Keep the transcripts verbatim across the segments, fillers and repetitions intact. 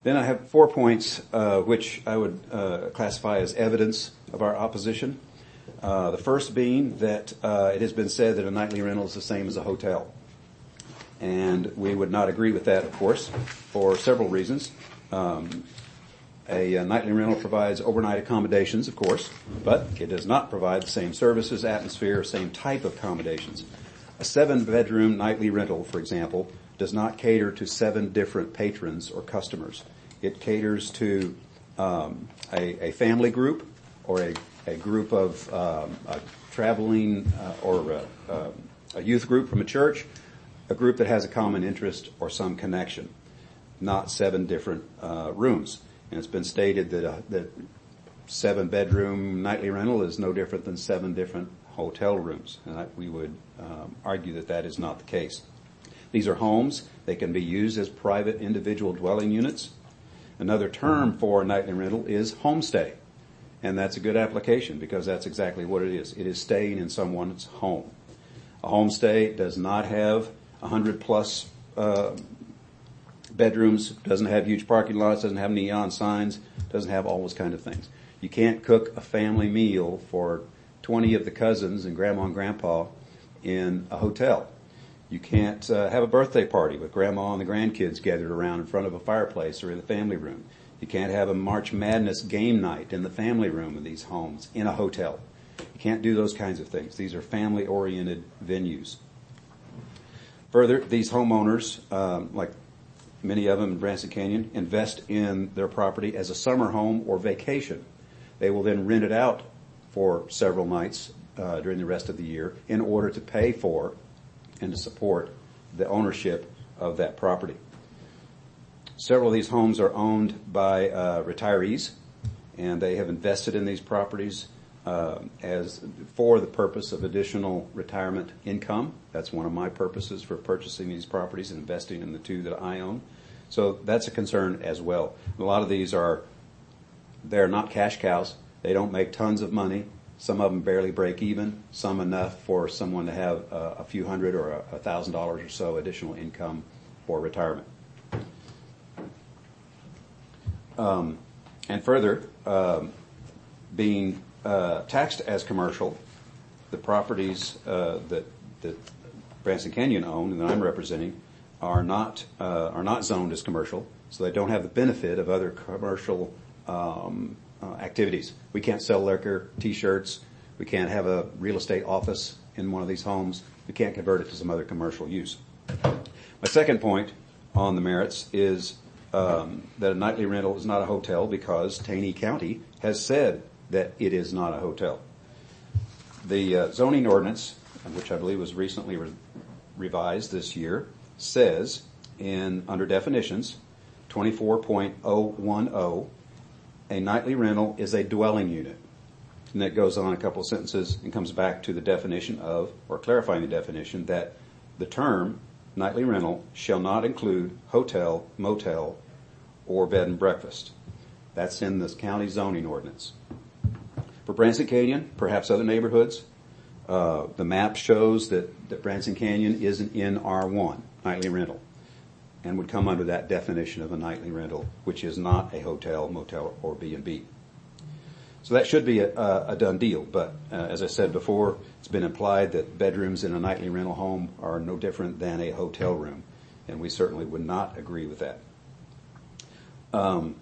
Then I have four points uh, which I would uh, classify as evidence of our opposition. Uh, the first being that uh, it has been said that a nightly rental is the same as a hotel. And we would not agree with that, of course, for several reasons. Um, a, a nightly rental provides overnight accommodations, of course, but it does not provide the same services, atmosphere, same type of accommodations. A seven-bedroom nightly rental, for example, does not cater to seven different patrons or customers. It caters to um, a, a family group or a, a group of um, a traveling uh, or a, uh, a youth group from a church, a group that has a common interest or some connection, not seven different uh, rooms. And it's been stated that uh, that seven-bedroom nightly rental is no different than seven different hotel rooms. And I, we would um, argue that that is not the case. These are homes. They can be used as private individual dwelling units. Another term for nightly rental is homestay. And that's a good application because that's exactly what it is. It is staying in someone's home. A homestay does not have one hundred plus uh, bedrooms, doesn't have huge parking lots, doesn't have neon signs, doesn't have all those kind of things. You can't cook a family meal for twenty of the cousins and grandma and grandpa in a hotel. You can't uh, have a birthday party with grandma and the grandkids gathered around in front of a fireplace or in the family room. You can't have a March Madness game night in the family room of these homes in a hotel. You can't do those kinds of things. These are family-oriented venues. Further, these homeowners, um, like many of them in Branson Canyon, invest in their property as a summer home or vacation. They will then rent it out for several nights uh, during the rest of the year in order to pay for and to support the ownership of that property. Several of these homes are owned by uh, retirees, and they have invested in these properties uh, as for the purpose of additional retirement income. That's one of my purposes for purchasing these properties and investing in the two that I own. So that's a concern as well. A lot of these are, they're not cash cows. They don't make tons of money. Some of them barely break even, some enough for someone to have uh, a few hundred or a, a thousand dollars or so additional income for retirement. Um, and further, um, being uh, taxed as commercial, the properties uh, that that Branson Canyon owned and that I'm representing are not uh, are not zoned as commercial, so they don't have the benefit of other commercial um, Uh, activities. We can't sell liquor, T-shirts. We can't have a real estate office in one of these homes. We can't convert it to some other commercial use. My second point on the merits is um, that a nightly rental is not a hotel because Taney County has said that it is not a hotel. The uh, zoning ordinance, which I believe was recently re- revised this year, says in under definitions twenty-four point oh one oh, a nightly rental is a dwelling unit. And that goes on a couple of sentences and comes back to the definition of, or clarifying the definition, that the term nightly rental shall not include hotel, motel, or bed and breakfast. That's in this county zoning ordinance. For Branson Canyon, perhaps other neighborhoods, uh, the map shows that, that Branson Canyon is an N R one, nightly rental, and would come under that definition of a nightly rental, which is not a hotel, motel, or B and B. So that should be a, a done deal, but uh, as I said before, it's been implied that bedrooms in a nightly rental home are no different than a hotel room, and we certainly would not agree with that. Um,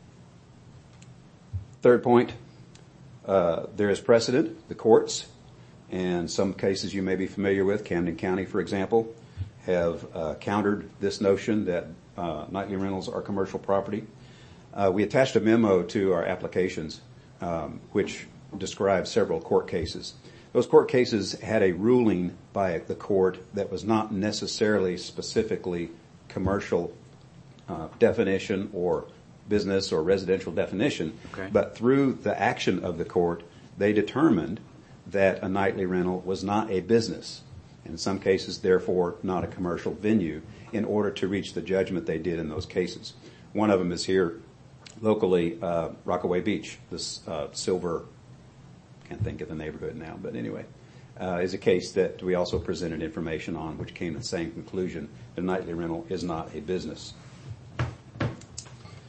third point, uh, there is precedent, the courts, and some cases you may be familiar with, Camden County, for example, have uh, countered this notion that uh, nightly rentals are commercial property. Uh, we attached a memo to our applications um, which describes several court cases. Those court cases had a ruling by the court that was not necessarily specifically commercial uh, definition or business or residential definition, okay. But through the action of the court, they determined that a nightly rental was not a business. In some cases, therefore, not a commercial venue, in order to reach the judgment they did in those cases. One of them is here locally, uh, Rockaway Beach, this uh, silver, can't think of the neighborhood now, but anyway, uh, is a case that we also presented information on, which came to the same conclusion. The nightly rental is not a business.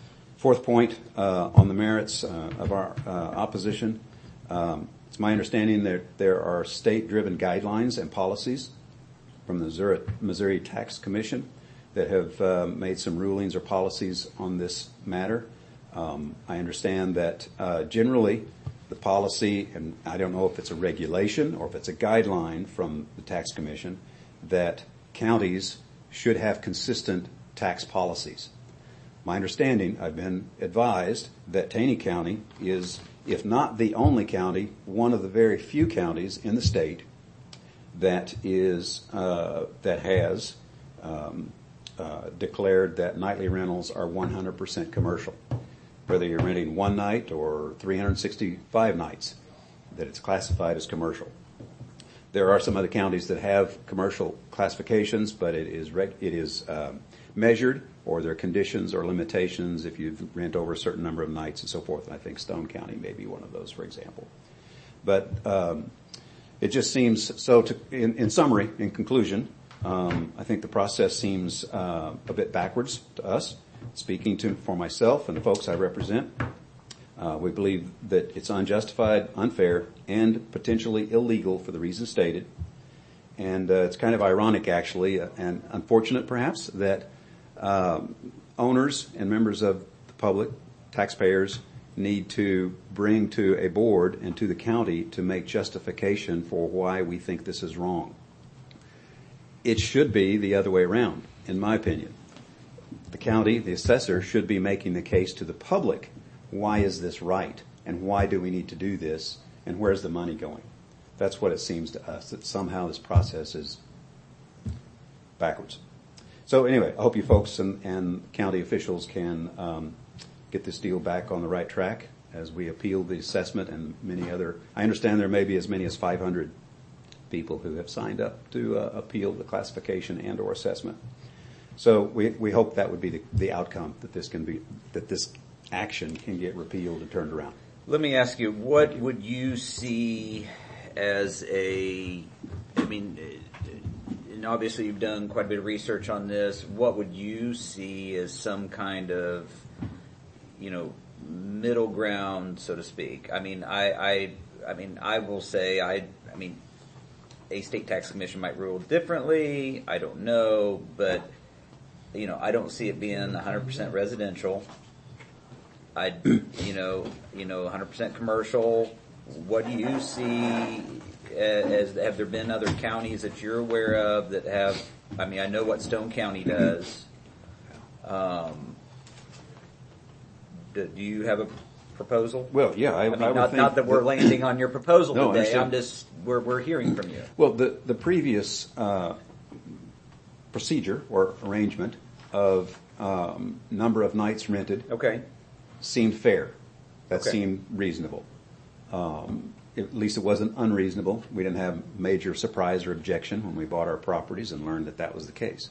fourth point uh, on the merits uh, of our uh, opposition. Um, it's my understanding that there are state-driven guidelines and policies from the Missouri, Missouri Tax Commission that have uh, made some rulings or policies on this matter. Um, I understand that uh, generally the policy, and I don't know if it's a regulation or if it's a guideline from the Tax Commission, that counties should have consistent tax policies. My understanding, I've been advised that Taney County is, if not the only county, one of the very few counties in the state that is uh, that has um, uh, declared that nightly rentals are one hundred percent commercial. Whether you're renting one night or three hundred sixty-five nights, that it's classified as commercial. There are some other counties that have commercial classifications, but it is reg- it is um, measured, or there are conditions or limitations if you rent over a certain number of nights and so forth. And I think Stone County may be one of those, for example. But um, it just seems so. To, in, in summary, in conclusion, um, I think the process seems uh, a bit backwards to us. Speaking to for myself and the folks I represent, uh, we believe that it's unjustified, unfair, and potentially illegal for the reasons stated. And uh, it's kind of ironic, actually, uh, and unfortunate perhaps, that um, owners and members of the public, taxpayers, need to bring to a board and to the county to make justification for why we think this is wrong. It should be the other way around, in my opinion. The county, the assessor, should be making the case to the public, why is this right, and why do we need to do this, and where's the money going? That's what it seems to us, that somehow this process is backwards. So anyway, I hope you folks and, and county officials can um, get this deal back on the right track as we appeal the assessment and many other. I understand there may be as many as five hundred people who have signed up to uh, appeal the classification and or assessment. So we, we hope that would be the, the outcome, that this can be, that this action can get repealed and turned around. Let me ask you, what would you see as a, I mean, and obviously you've done quite a bit of research on this, what would you see as some kind of, you know, middle ground, so to speak? I mean, I, I, I mean, I will say, I, I mean, a state tax commission might rule differently, I don't know, but you know, I don't see it being one hundred percent residential. I, you know, you know, one hundred percent commercial. What do you see as, have there been other counties that you're aware of that have, I mean, I know what Stone County does. Um, do, do you have a proposal? Well, yeah, I, I mean, I would not, think not that we're that, landing on your proposal no, today. I'm just, we're, we're hearing from you. Well, the, the previous, uh, procedure or arrangement of um, number of nights rented Okay. seemed fair. That Okay. seemed reasonable. Um, at least it wasn't unreasonable. We didn't have major surprise or objection when we bought our properties and learned that that was the case.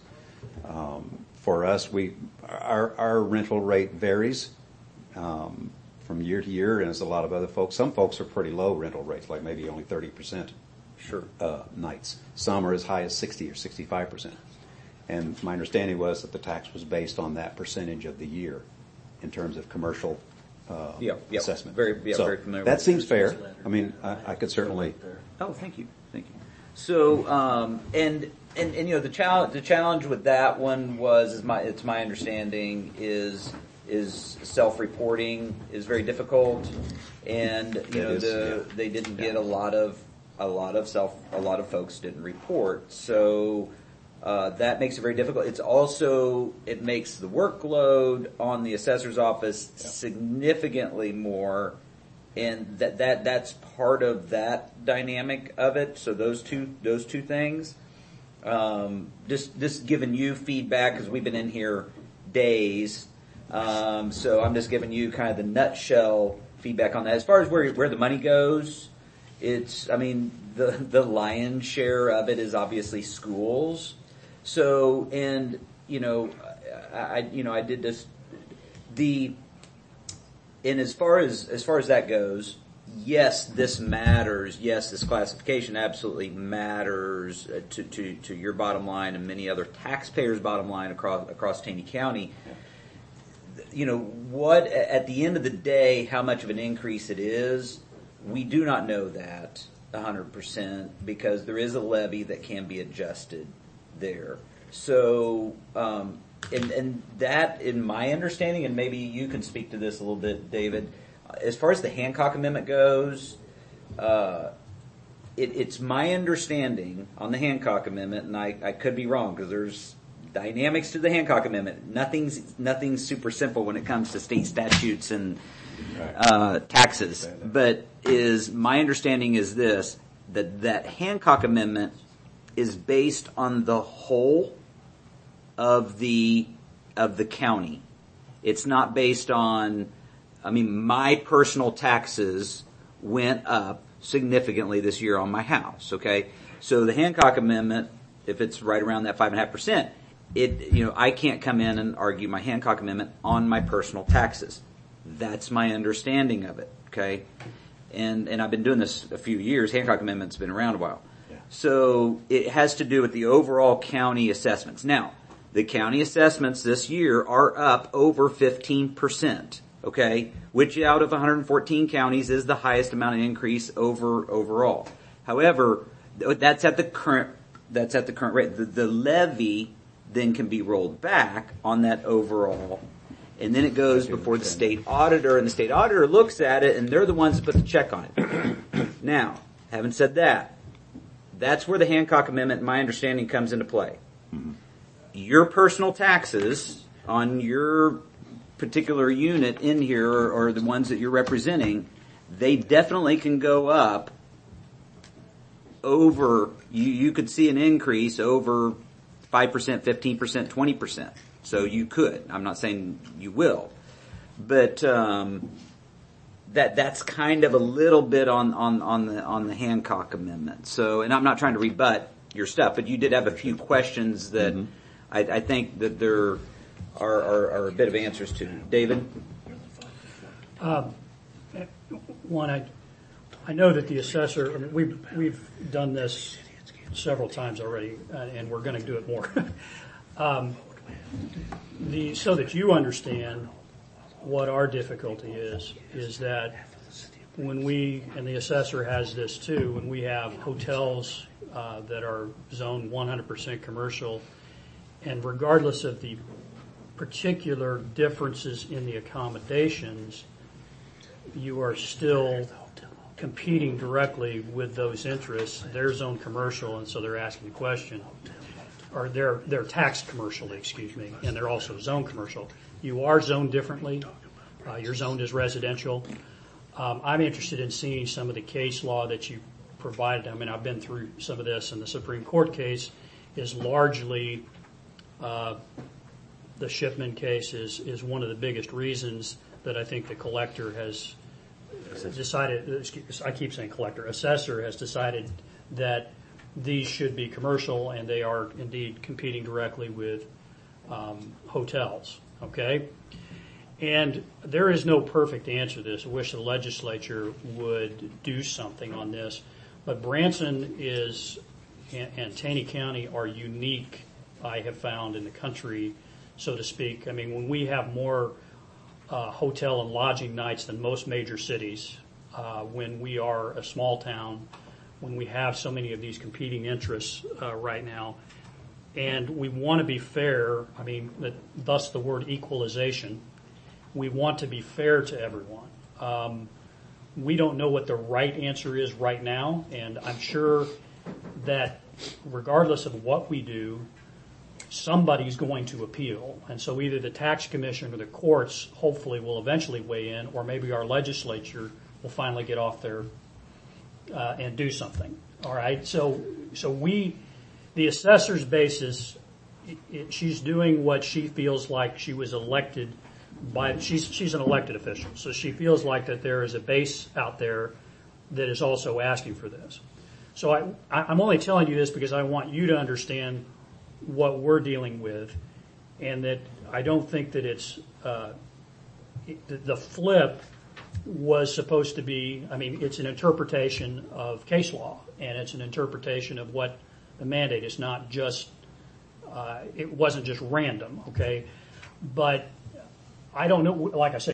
Um, for us, we our, our rental rate varies um, from year to year, and as a lot of other folks. Some folks are pretty low rental rates, like maybe only thirty percent Sure. uh, nights. Some are as high as sixty or sixty-five percent. And my understanding was that the tax was based on that percentage of the year in terms of commercial uh, Yeah, yeah. assessment. Very, yeah, so very familiar that with seems this. fair. I mean, I, I could certainly. Oh, thank you, thank you. So, um, and, and, and, you know, the challenge, the challenge with that one was, is my, it's my understanding is, is self-reporting is very difficult, and, you It know, is, the, yeah. they didn't Yeah. get a lot of, a lot of self, a lot of folks didn't report, so, uh, that makes it very difficult. It's also, it makes the workload on the assessor's office Yeah. significantly more. And that, that, that's part of that dynamic of it. So those two, those two things, um, just, just giving you feedback because we've been in here days. Um, so I'm just giving you kind of the nutshell feedback on that. As far as where, where the money goes, it's, I mean, the, the lion's share of it is obviously schools. So, and, you know, I, I you know, I did this, the, And as far as, as far as that goes, yes, this matters. Yes, this classification absolutely matters to, to, to your bottom line and many other taxpayers' bottom line across, across Taney County. you know, what, at the end of the day, how much of an increase it is, we do not know that one hundred percent because there is a levy that can be adjusted there. So, um, and, and that, in my understanding, and maybe you can speak to this a little bit, David, as far as the Hancock Amendment goes, uh, it, it's my understanding on the Hancock Amendment, and I, I could be wrong because there's dynamics to the Hancock Amendment. Nothing's nothing's super simple when it comes to state statutes and uh, taxes. But is my understanding is this, that that Hancock Amendment is based on the whole of the of the county. It's not based on, I mean, my personal taxes went up significantly this year on my house, okay? So the Hancock Amendment, if it's right around that five and a half percent, it, you know, I can't come in and argue my Hancock Amendment on my personal taxes. That's my understanding of it, okay? And, and I've been doing this a few years. Hancock Amendment's been around a while. Yeah. So it has to do with the overall county assessments. Now, the county assessments this year are up over fifteen percent, okay? Which out of one hundred fourteen counties is the highest amount of increase over overall. However, that's at the current, that's at the current rate. The, the levy then can be rolled back on that overall, and then it goes before the state auditor, and the state auditor looks at it, and they're the ones that put the check on it. Now, having said that, that's where the Hancock Amendment, in my understanding, comes into play. Mm-hmm. Your personal taxes on your particular unit in here, or, or the ones that you're representing, they definitely can go up over, you, you could see an increase over five percent, fifteen percent, twenty percent. So you could. I'm not saying you will. But um, that that's kind of a little bit on, on, on the on the Hancock Amendment. So, and I'm not trying to rebut your stuff, but you did have a few questions that mm-hmm. I, I think that there are, are, are a bit of answers to. David? Um, one, I I know that the assessor, I mean, we've, we've done this several times already, uh, and we're going to do it more. um, the so that you understand what our difficulty is, is that when we, and the assessor has this too, when we have hotels uh, that are zoned one hundred percent commercial, and regardless of the particular differences in the accommodations, you are still competing directly with those interests. They're zoned commercial, and so they're asking the question, or they're they're taxed commercially, excuse me, and they're also zoned commercial. You are zoned differently. Uh, you're zoned as residential. Um, I'm interested in seeing some of the case law that you provided. I mean, I've been through some of this, and the Supreme Court case is largely uh, the Shipman case is is one of the biggest reasons that I think the collector has decided. Excuse, I keep saying collector. Assessor has decided that these should be commercial, and they are indeed competing directly with um, hotels. Okay? And there is no perfect answer to this. I wish the legislature would do something on this. But Branson is, and, and Taney County are unique, I have found, in the country, so to speak. I mean, when we have more uh, hotel and lodging nights than most major cities, uh, when we are a small town, when we have so many of these competing interests uh, right now, and we want to be fair, I mean, that, thus the word equalization. We want to be fair to everyone. Um, we don't know what the right answer is right now, and I'm sure that regardless of what we do, somebody's going to appeal. And so either the tax commission or the courts hopefully will eventually weigh in, or maybe our legislature will finally get off there uh, and do something. All right. So, so we, the assessor's basis, it, it, she's doing what she feels like she was elected by. She's she's an elected official, so she feels like that there is a base out there that is also asking for this. So I, I'm only telling you this because I want you to understand what we're dealing with, and that I don't think that it's uh, it, the flip was supposed to be. I mean, it's an interpretation of case law, and it's an interpretation of what the mandate is. Not just uh, it wasn't just random, okay, but I don't know, like I said,